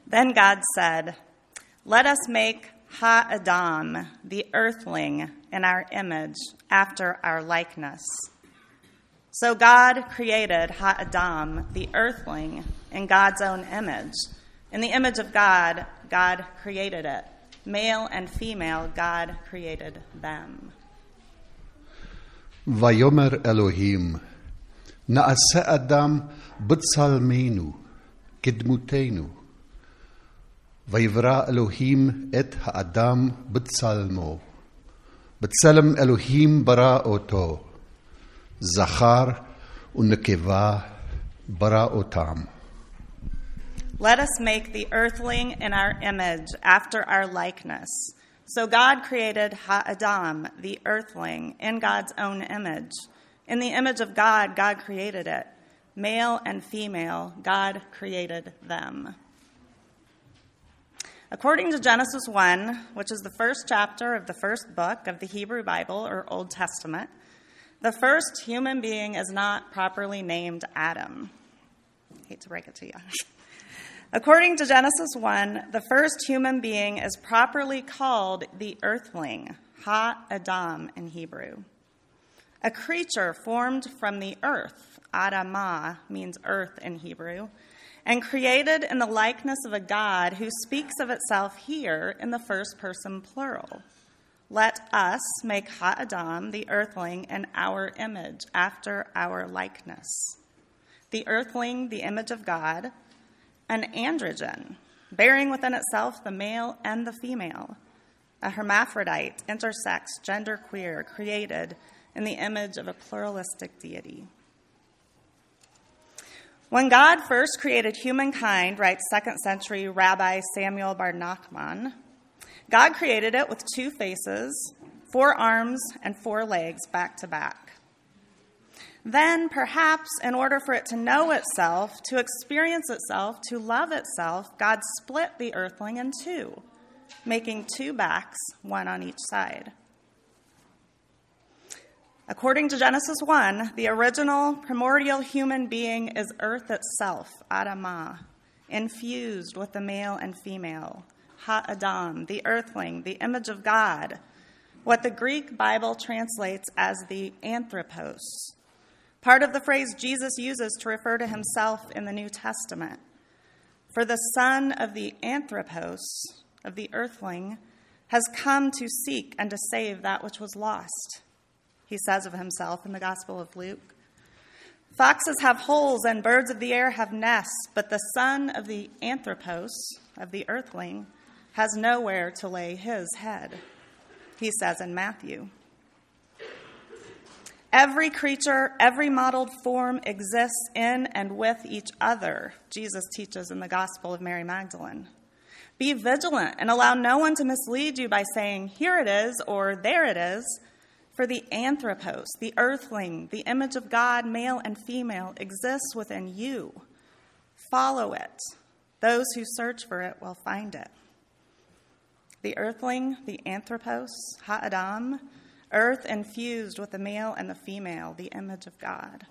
Then God said, "Let us make Ha-Adam, the earthling, in our image, after our likeness." So God created Ha-Adam, the earthling, in God's own image. In the image of God, God created it. Male and female, God created them. Vayomer Elohim, na'aseh Adam b'tzalmeinu, kidmuteinu. Vayivra Elohim et ha'adam b'tzalmo. B'tzelem Elohim bara oto. Zachar u'nekeva bara otam. Let us make the earthling in our image, after our likeness. So God created Ha-Adam, the earthling, in God's own image. In the image of God, God created it. Male and female, God created them. According to Genesis 1, which is the first chapter of the first book of the Hebrew Bible, or Old Testament, the first human being is not properly named Adam. I hate to break it to you. According to Genesis 1, the first human being is properly called the earthling, Ha-Adam in Hebrew. A creature formed from the earth, Adamah means earth in Hebrew, and created in the likeness of a God who speaks of itself here in the first person plural. Let us make Ha-Adam, the earthling, in our image, after our likeness. The earthling, the image of God, an androgen, bearing within itself the male and the female, a hermaphrodite, intersex, genderqueer, created in the image of a pluralistic deity. When God first created humankind, writes 2nd century Rabbi Samuel bar Nachman, God created it with 2 faces, 4 arms, and 4 legs back to back. Then, perhaps, in order for it to know itself, to experience itself, to love itself, God split the earthling in 2, making 2 backs, 1 on each side. According to Genesis 1, the original primordial human being is earth itself, Adamah, infused with the male and female, Ha-Adam, the earthling, the image of God, what the Greek Bible translates as the anthropos, part of the phrase Jesus uses to refer to himself in the New Testament. For the son of the anthropos, of the earthling, has come to seek and to save that which was lost, he says of himself in the Gospel of Luke. Foxes have holes and birds of the air have nests, but the son of the anthropos, of the earthling, has nowhere to lay his head, he says in Matthew. Every creature, every modeled form exists in and with each other, Jesus teaches in the Gospel of Mary Magdalene. Be vigilant and allow no one to mislead you by saying, here it is, or there it is. For the anthropos, the earthling, the image of God, male and female, exists within you. Follow it. Those who search for it will find it. The earthling, the anthropos, Ha-Adam, earth infused with the male and the female, the image of God.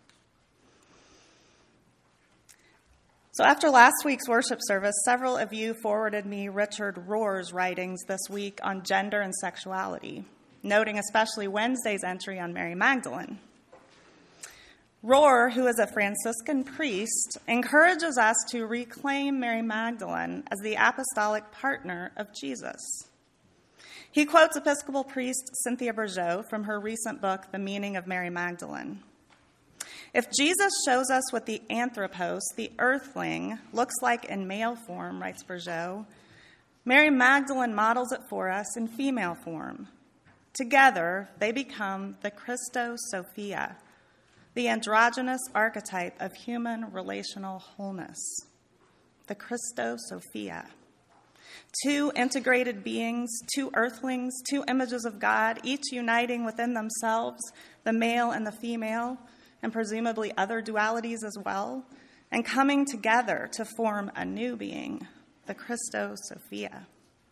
So after last week's worship service, several of you forwarded me Richard Rohr's writings this week on gender and sexuality, noting especially Wednesday's entry on Mary Magdalene. Rohr, who is a Franciscan priest, encourages us to reclaim Mary Magdalene as the apostolic partner of Jesus. He quotes Episcopal priest Cynthia Bourgeault from her recent book, The Meaning of Mary Magdalene. If Jesus shows us what the anthropos, the earthling, looks like in male form, writes Bourgeault, Mary Magdalene models it for us in female form. Together, they become the Christosophia, the androgynous archetype of human relational wholeness. The Christosophia. 2 integrated beings, 2 earthlings, 2 images of God, each uniting within themselves the male and the female, and presumably other dualities as well, and coming together to form a new being, the Christosophia.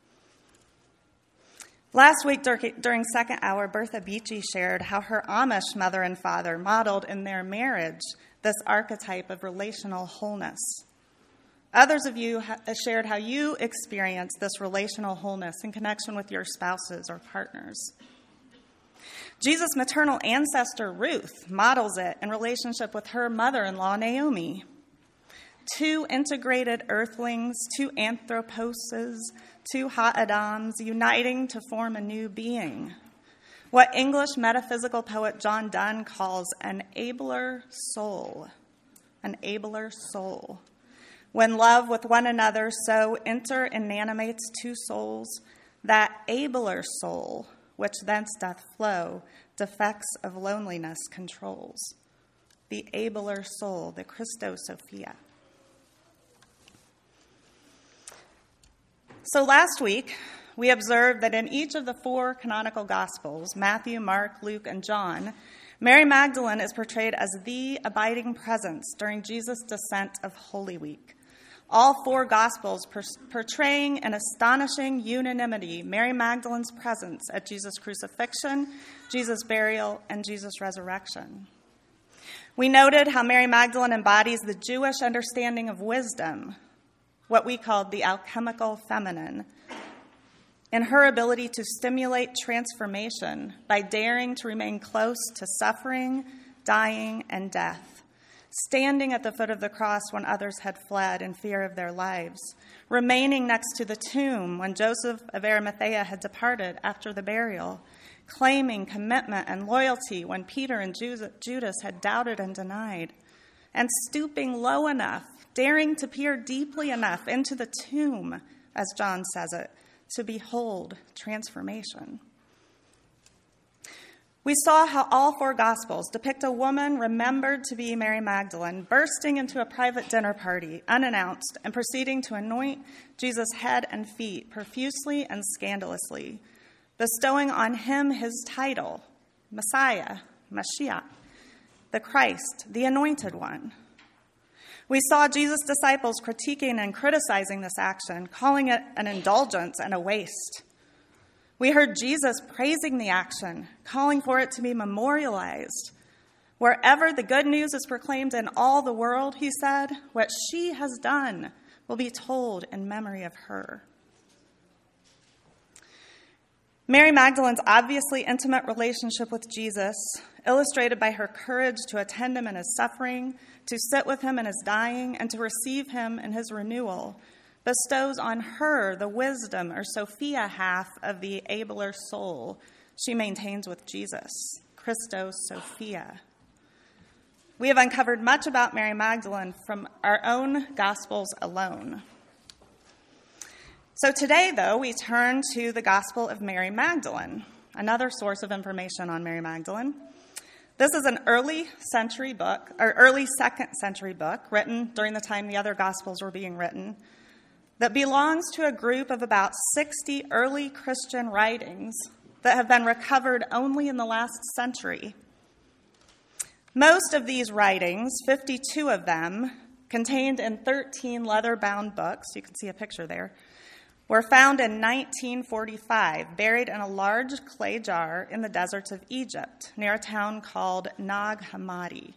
Last week during second hour, Bertha Beachy shared how her Amish mother and father modeled in their marriage this archetype of relational wholeness. Others of you shared how you experience this relational wholeness in connection with your spouses or partners. Jesus' maternal ancestor, Ruth, models it in relationship with her mother-in-law, Naomi. Two integrated earthlings, two anthroposes, two ha-adams uniting to form a new being. What English metaphysical poet John Donne calls an abler soul. An abler soul. When love with one another so inanimates two souls, that abler soul, which thence doth flow, defects of loneliness controls. The abler soul, the Christosophia. So last week, we observed that in each of the four canonical Gospels, Matthew, Mark, Luke, and John, Mary Magdalene is portrayed as the abiding presence during Jesus' descent of Holy Week. All four Gospels portraying in astonishing unanimity Mary Magdalene's presence at Jesus' crucifixion, Jesus' burial, and Jesus' resurrection. We noted how Mary Magdalene embodies the Jewish understanding of wisdom, what we called the alchemical feminine, in her ability to stimulate transformation by daring to remain close to suffering, dying, and death, standing at the foot of the cross when others had fled in fear of their lives, remaining next to the tomb when Joseph of Arimathea had departed after the burial, claiming commitment and loyalty when Peter and Judas had doubted and denied, and stooping low enough, daring to peer deeply enough into the tomb, as John says it, to behold transformation. We saw how all four Gospels depict a woman remembered to be Mary Magdalene bursting into a private dinner party, unannounced, and proceeding to anoint Jesus' head and feet profusely and scandalously, bestowing on him his title, Messiah, Mashiach, the Christ, the Anointed One. We saw Jesus' disciples critiquing and criticizing this action, calling it an indulgence and a waste. We heard Jesus praising the action, calling for it to be memorialized. Wherever the good news is proclaimed in all the world, he said, what she has done will be told in memory of her. Mary Magdalene's obviously intimate relationship with Jesus, illustrated by her courage to attend him in his suffering, to sit with him in his dying, and to receive him in his renewal, bestows on her the wisdom or Sophia half of the abler soul she maintains with Jesus, Christos Sophia. We have uncovered much about Mary Magdalene from our own Gospels alone. So today, though, we turn to the Gospel of Mary Magdalene, another source of information on Mary Magdalene. This is an early second century book written during the time the other Gospels were being written, that belongs to a group of about 60 early Christian writings that have been recovered only in the last century. Most of these writings, 52 of them, contained in 13 leather-bound books, you can see a picture there, were found in 1945, buried in a large clay jar in the deserts of Egypt, near a town called Nag Hammadi.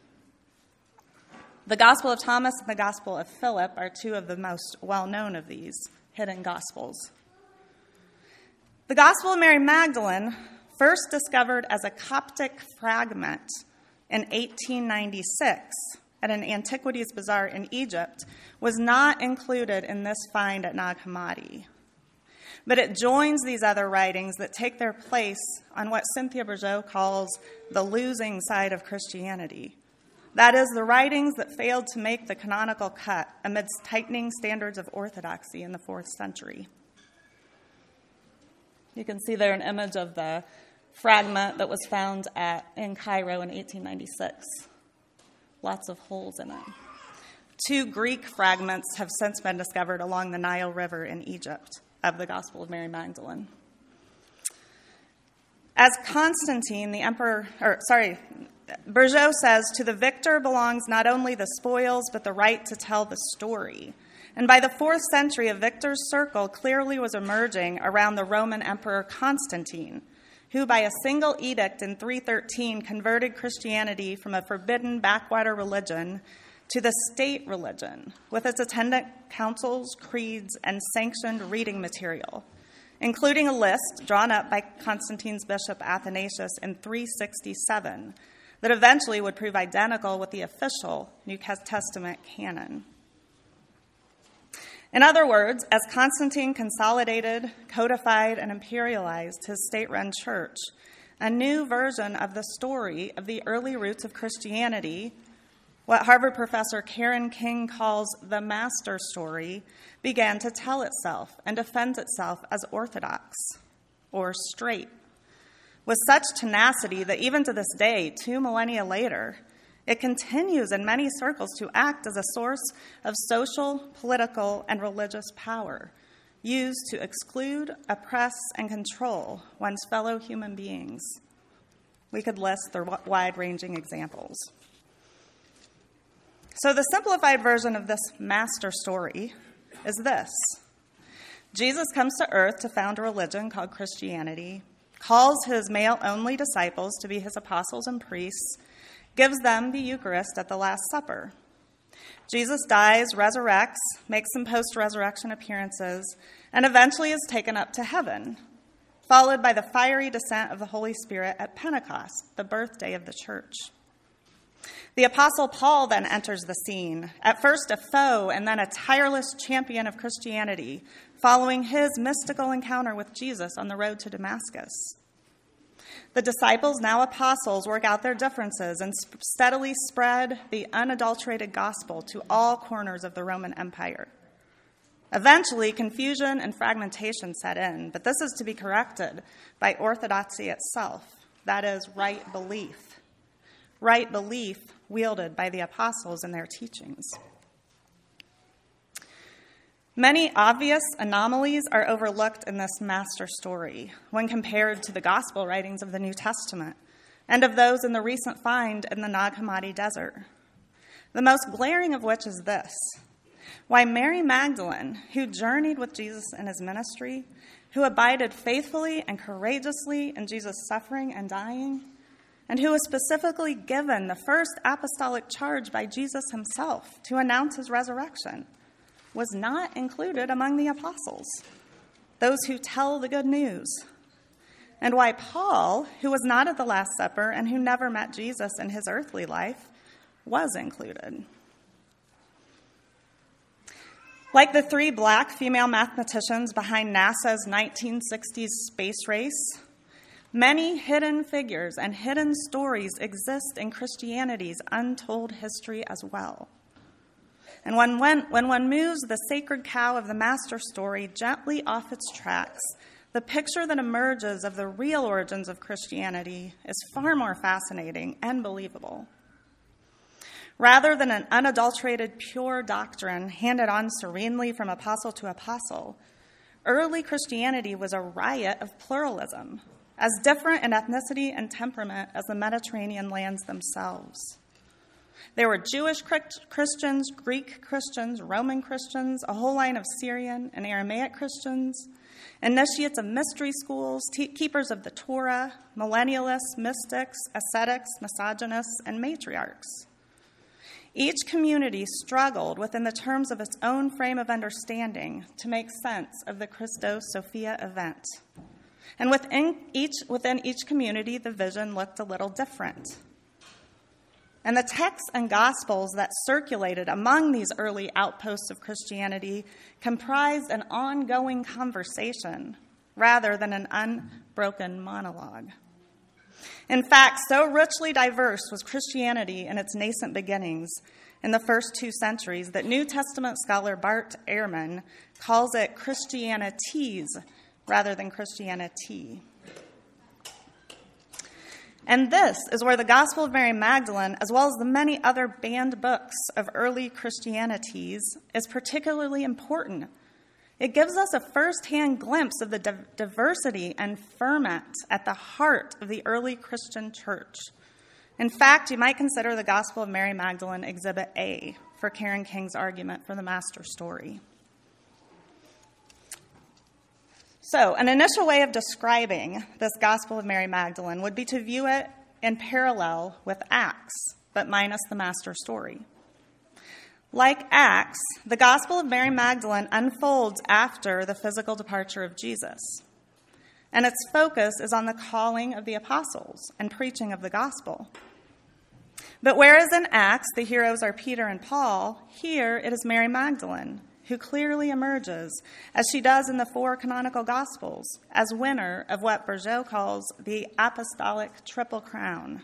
The Gospel of Thomas and the Gospel of Philip are two of the most well-known of these hidden Gospels. The Gospel of Mary Magdalene, first discovered as a Coptic fragment in 1896 at an antiquities bazaar in Egypt, was not included in this find at Nag Hammadi. But it joins these other writings that take their place on what Cynthia Bourgeault calls the losing side of Christianity. That is, the writings that failed to make the canonical cut amidst tightening standards of orthodoxy in the 4th century. You can see there an image of the fragment that was found in Cairo in 1896. Lots of holes in it. 2 Greek fragments have since been discovered along the Nile River in Egypt of the Gospel of Mary Magdalene. As Constantine, Bourgeault says, to the victor belongs not only the spoils, but the right to tell the story. And by the 4th century, a victor's circle clearly was emerging around the Roman Emperor Constantine, who by a single edict in 313 converted Christianity from a forbidden backwater religion to the state religion with its attendant councils, creeds, and sanctioned reading material, including a list drawn up by Constantine's bishop Athanasius in 367 that eventually would prove identical with the official New Testament canon. In other words, as Constantine consolidated, codified, and imperialized his state-run church, a new version of the story of the early roots of Christianity, what Harvard professor Karen King calls the master story, began to tell itself and defend itself as orthodox or straight, with such tenacity that even to this day, 2 millennia later, it continues in many circles to act as a source of social, political, and religious power, used to exclude, oppress, and control one's fellow human beings. We could list their wide-ranging examples. So the simplified version of this master story is this. Jesus comes to earth to found a religion called Christianity, calls his male-only disciples to be his apostles and priests, gives them the Eucharist at the Last Supper. Jesus dies, resurrects, makes some post-resurrection appearances, and eventually is taken up to heaven, followed by the fiery descent of the Holy Spirit at Pentecost, the birthday of the church. The Apostle Paul then enters the scene, at first a foe and then a tireless champion of Christianity, following his mystical encounter with Jesus on the road to Damascus. The disciples, now apostles, work out their differences and steadily spread the unadulterated gospel to all corners of the Roman Empire. Eventually, confusion and fragmentation set in, but this is to be corrected by orthodoxy itself, that is, right belief. Right belief wielded by the apostles in their teachings. Many obvious anomalies are overlooked in this master story when compared to the gospel writings of the New Testament and of those in the recent find in the Nag Hammadi Desert. The most glaring of which is this: why Mary Magdalene, who journeyed with Jesus in his ministry, who abided faithfully and courageously in Jesus' suffering and dying, and who was specifically given the first apostolic charge by Jesus himself to announce his resurrection, was not included among the apostles, those who tell the good news. And why Paul, who was not at the Last Supper and who never met Jesus in his earthly life, was included. Like the 3 black female mathematicians behind NASA's 1960s space race, many hidden figures and hidden stories exist in Christianity's untold history as well. And when one moves the sacred cow of the master story gently off its tracks, the picture that emerges of the real origins of Christianity is far more fascinating and believable. Rather than an unadulterated, pure doctrine handed on serenely from apostle to apostle, early Christianity was a riot of pluralism, as different in ethnicity and temperament as the Mediterranean lands themselves. There were Jewish Christians, Greek Christians, Roman Christians, a whole line of Syrian and Aramaic Christians, initiates of mystery schools, keepers of the Torah, millennialists, mystics, ascetics, misogynists, and matriarchs. Each community struggled within the terms of its own frame of understanding to make sense of the Christos Sophia event. And within each community, the vision looked a little different. And the texts and gospels that circulated among these early outposts of Christianity comprised an ongoing conversation rather than an unbroken monologue. In fact, so richly diverse was Christianity in its nascent beginnings in the first 2 centuries that New Testament scholar Bart Ehrman calls it Christianities rather than Christianity. And this is where the Gospel of Mary Magdalene, as well as the many other banned books of early Christianities, is particularly important. It gives us a first-hand glimpse of the diversity and ferment at the heart of the early Christian church. In fact, you might consider the Gospel of Mary Magdalene Exhibit A for Karen King's argument for the master story. So, an initial way of describing this Gospel of Mary Magdalene would be to view it in parallel with Acts, but minus the master story. Like Acts, the Gospel of Mary Magdalene unfolds after the physical departure of Jesus, and its focus is on the calling of the apostles and preaching of the gospel. But whereas in Acts the heroes are Peter and Paul, here it is Mary Magdalene who clearly emerges, as she does in the 4 canonical Gospels, as winner of what Bourgeot calls the apostolic triple crown.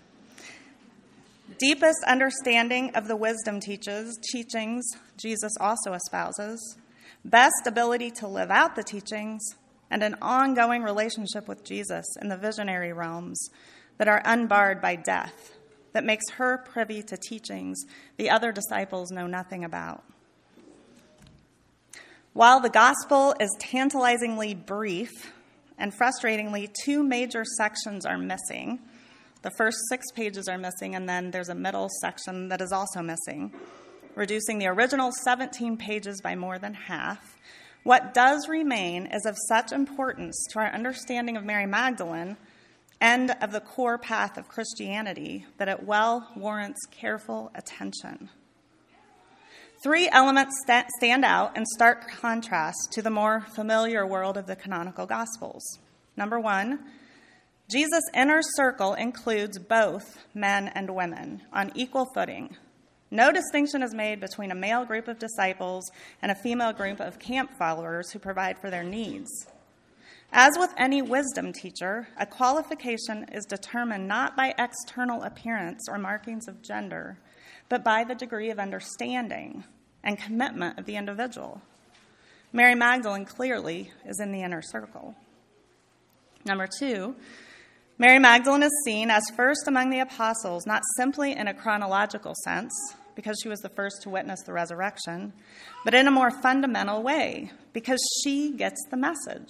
Deepest understanding of the wisdom teachings Jesus also espouses, best ability to live out the teachings, and an ongoing relationship with Jesus in the visionary realms that are unbarred by death, that makes her privy to teachings the other disciples know nothing about. While the gospel is tantalizingly brief and frustratingly 2 major sections are missing, the first 6 pages are missing, and then there's a middle section that is also missing, reducing the original 17 pages by more than half. What does remain is of such importance to our understanding of Mary Magdalene and of the core path of Christianity that it well warrants careful attention. 3 elements stand out in stark contrast to the more familiar world of the canonical Gospels. Number 1, Jesus' inner circle includes both men and women on equal footing. No distinction is made between a male group of disciples and a female group of camp followers who provide for their needs. As with any wisdom teacher, a qualification is determined not by external appearance or markings of gender, but by the degree of understanding and commitment of the individual. Mary Magdalene clearly is in the inner circle. Number 2, Mary Magdalene is seen as first among the apostles, not simply in a chronological sense, because she was the first to witness the resurrection, but in a more fundamental way, because she gets the message.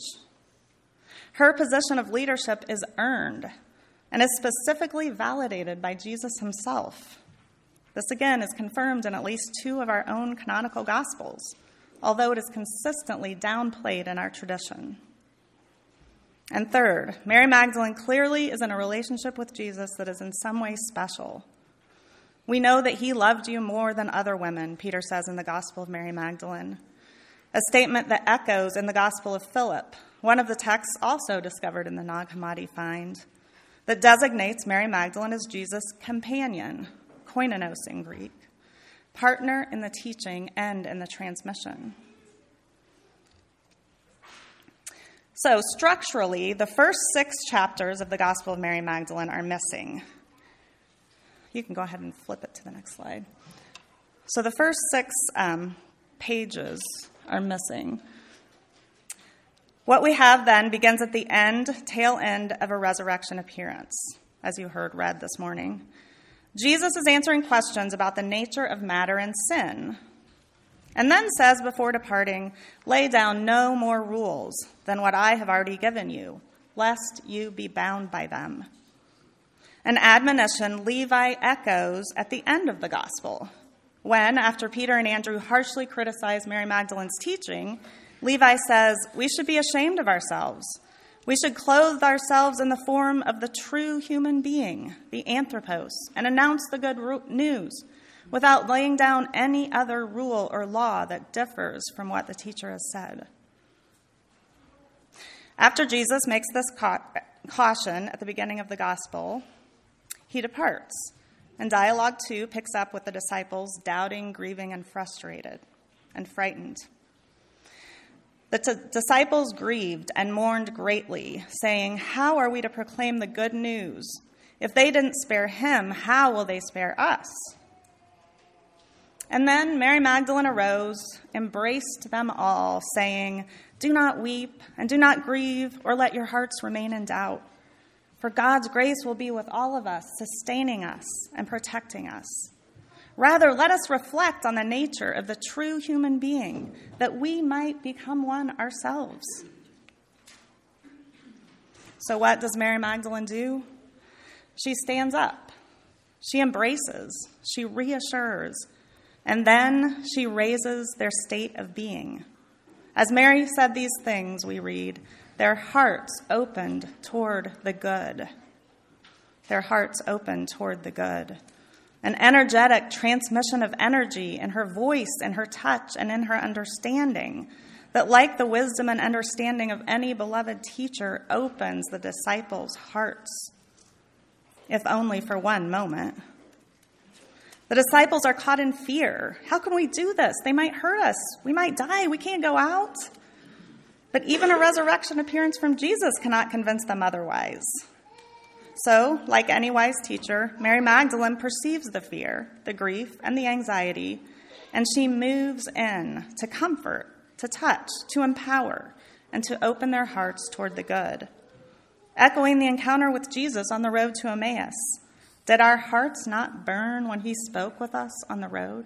Her position of leadership is earned and is specifically validated by Jesus himself. This again is confirmed in at least 2 of our own canonical Gospels, although it is consistently downplayed in our tradition. And third, Mary Magdalene clearly is in a relationship with Jesus that is in some way special. We know that he loved you more than other women, Peter says in the Gospel of Mary Magdalene, a statement that echoes in the Gospel of Philip, one of the texts also discovered in the Nag Hammadi find, that designates Mary Magdalene as Jesus' companion, koinonos in Greek, partner in the teaching and in the transmission. So structurally, the first 6 chapters of the Gospel of Mary Magdalene are missing. You can go ahead and flip it to the next slide. So the first 6 pages are missing. What we have then begins at the tail end of a resurrection appearance, as you heard read this morning. Jesus is answering questions about the nature of matter and sin, and then says before departing, "Lay down no more rules than what I have already given you, lest you be bound by them." An admonition Levi echoes at the end of the gospel, when, after Peter and Andrew harshly criticize Mary Magdalene's teaching, Levi says, "We should be ashamed of ourselves. We should clothe ourselves in the form of the true human being, the anthropos, and announce the good news without laying down any other rule or law that differs from what the teacher has said." After Jesus makes this caution at the beginning of the gospel, he departs, and dialogue 2 picks up with the disciples doubting, grieving, and frustrated, and frightened. The disciples grieved and mourned greatly, saying, "How are we to proclaim the good news? If they didn't spare him, how will they spare us?" And then Mary Magdalene arose, embraced them all, saying, "Do not weep and do not grieve, or let your hearts remain in doubt. For God's grace will be with all of us, sustaining us and protecting us. Rather, let us reflect on the nature of the true human being, that we might become one ourselves." So what does Mary Magdalene do? She stands up. She embraces. She reassures. And then she raises their state of being. As Mary said these things, we read, their hearts opened toward the good. Their hearts opened toward the good. an energetic transmission of energy in her voice, in her touch, and in her understanding that, like the wisdom and understanding of any beloved teacher, opens the disciples' hearts, if only for one moment. The disciples are caught in fear. How can we do this? They might hurt us. We might die. We can't go out. But even a resurrection appearance from Jesus cannot convince them otherwise. So, like any wise teacher, Mary Magdalene perceives the fear, the grief, and the anxiety, and she moves in to comfort, to touch, to empower, and to open their hearts toward the good. Echoing the encounter with Jesus on the road to Emmaus, did our hearts not burn when he spoke with us on the road?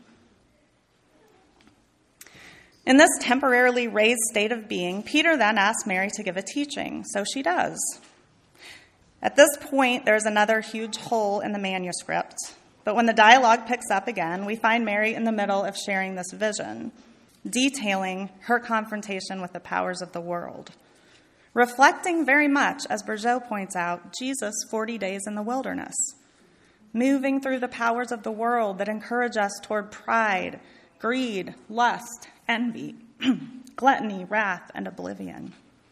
In this temporarily raised state of being, Peter then asks Mary to give a teaching, so she does. At this point, there's another huge hole in the manuscript, but when the dialogue picks up again, we find Mary in the middle of sharing this vision, detailing her confrontation with the powers of the world, reflecting very much, as Bergeau points out, Jesus' 40 days in the wilderness, moving through the powers of the world that encourage us toward pride, greed, lust, envy, gluttony, wrath, and oblivion.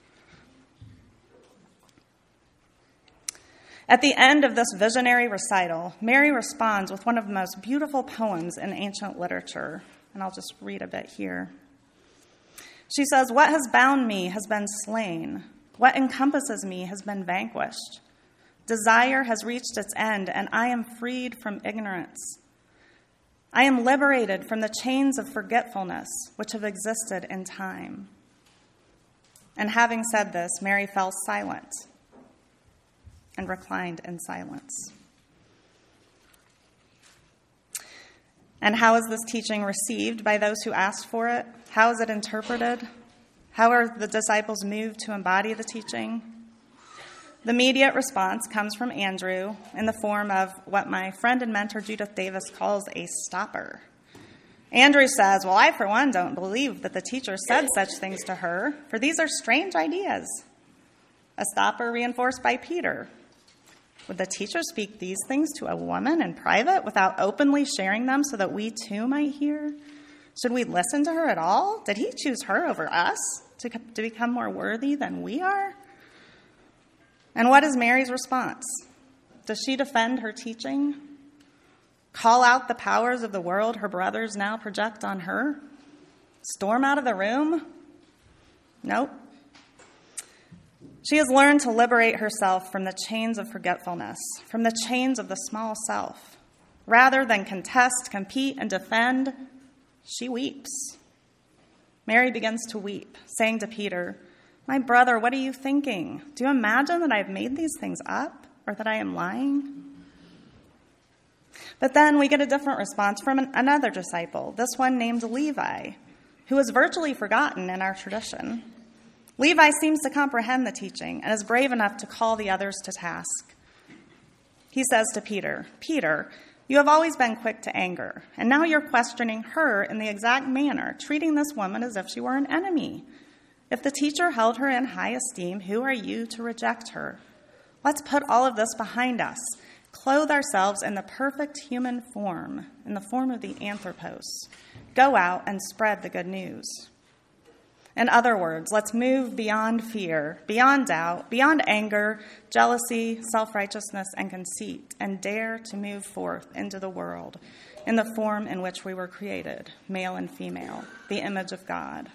At the end of this visionary recital, Mary responds with one of the most beautiful poems in ancient literature, and I'll just read a bit here. She says, "What has bound me has been slain. What encompasses me has been vanquished. Desire has reached its end, and I am freed from ignorance. I am liberated from the chains of forgetfulness which have existed in time." And having said this, Mary fell silent and reclined in silence. And how is this teaching received by those who asked for it? How is it interpreted? How are the disciples moved to embody the teaching? The immediate response comes from Andrew in the form of what my friend and mentor Judith Davis calls a stopper. Andrew says, "Well, I, for one, don't believe that the teacher said such things to her, for these are strange ideas." A stopper reinforced by Peter. Would the teacher speak these things to a woman in private without openly sharing them so that we too might hear? Should we listen to her at all? Did he choose her over us to become more worthy than we are? And what is Mary's response? Does she defend her teaching? Call out the powers of the world her brothers now project on her? Storm out of the room? Nope. She has learned to liberate herself from the chains of forgetfulness, from the chains of the small self. Rather than contest, compete, and defend, she weeps. Mary begins to weep, saying to Peter, "My brother, what are you thinking? Do you imagine that I have made these things up, or that I am lying?" But then we get a different response from another disciple, this one named Levi, who is virtually forgotten in our tradition. Levi seems to comprehend the teaching and is brave enough to call the others to task. He says to Peter, "Peter, you have always been quick to anger, and now you're questioning her in the exact manner, treating this woman as if she were an enemy. If the teacher held her in high esteem, who are you to reject her? Let's put all of this behind us, clothe ourselves in the perfect human form, in the form of the anthropos. Go out and spread the good news." In other words, let's move beyond fear, beyond doubt, beyond anger, jealousy, self-righteousness, and conceit, and dare to move forth into the world in the form in which we were created, male and female, the image of God.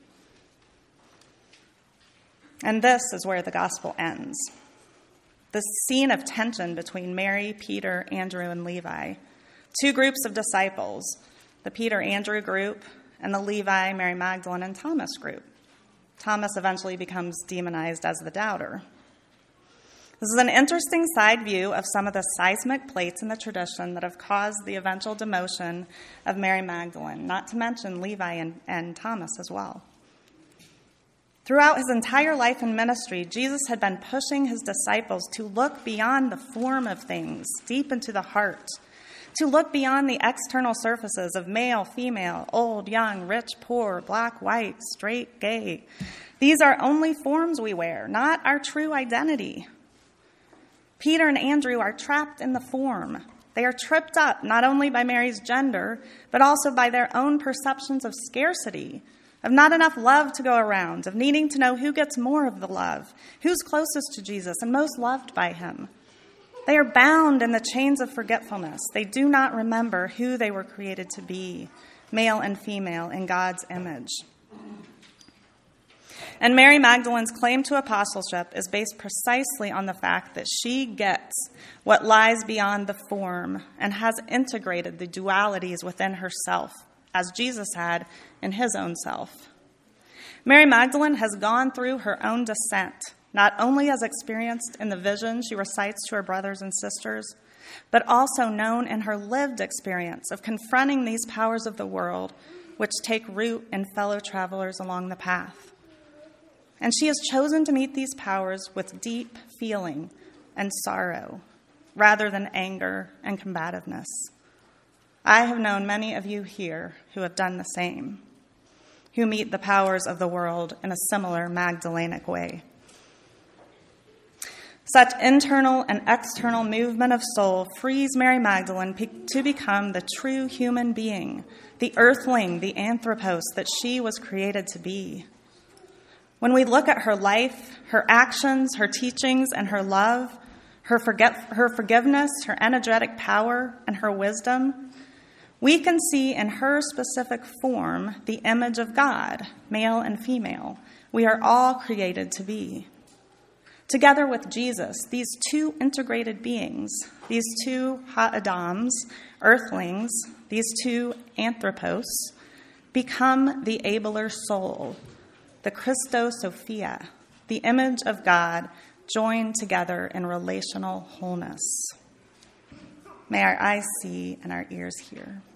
And this is where the gospel ends. The scene of tension between Mary, Peter, Andrew, and Levi. Two groups of disciples, the Peter-Andrew group and the Levi, Mary Magdalene, and Thomas group. Thomas eventually becomes demonized as the doubter. This is an interesting side view of some of the seismic plates in the tradition that have caused the eventual demotion of Mary Magdalene, not to mention Levi and Thomas as well. Throughout his entire life and ministry, Jesus had been pushing his disciples to look beyond the form of things, deep into the heart, to look beyond the external surfaces of male, female, old, young, rich, poor, black, white, straight, gay. These are only forms we wear, not our true identity. Peter and Andrew are trapped in the form. They are tripped up not only by Mary's gender, but also by their own perceptions of scarcity, of not enough love to go around, of needing to know who gets more of the love, who's closest to Jesus and most loved by him. They are bound in the chains of forgetfulness. They do not remember who they were created to be, male and female, in God's image. And Mary Magdalene's claim to apostleship is based precisely on the fact that she gets what lies beyond the form and has integrated the dualities within herself, as Jesus had in his own self. Mary Magdalene has gone through her own descent, not only as experienced in the vision she recites to her brothers and sisters, but also known in her lived experience of confronting these powers of the world which take root in fellow travelers along the path. And she has chosen to meet these powers with deep feeling and sorrow, rather than anger and combativeness. I have known many of you here who have done the same, who meet the powers of the world in a similar Magdalenic way. Such internal and external movement of soul frees Mary Magdalene to become the true human being, the earthling, the anthropos that she was created to be. When we look at her life, her actions, her teachings, and her love, her forgiveness, her energetic power, and her wisdom, we can see in her specific form the image of God, male and female. We are all created to be. Together with Jesus, these two integrated beings, these two ha-adams, earthlings, these two anthropos, become the abler soul, the Christosophia, the image of God joined together in relational wholeness. May our eyes see and our ears hear.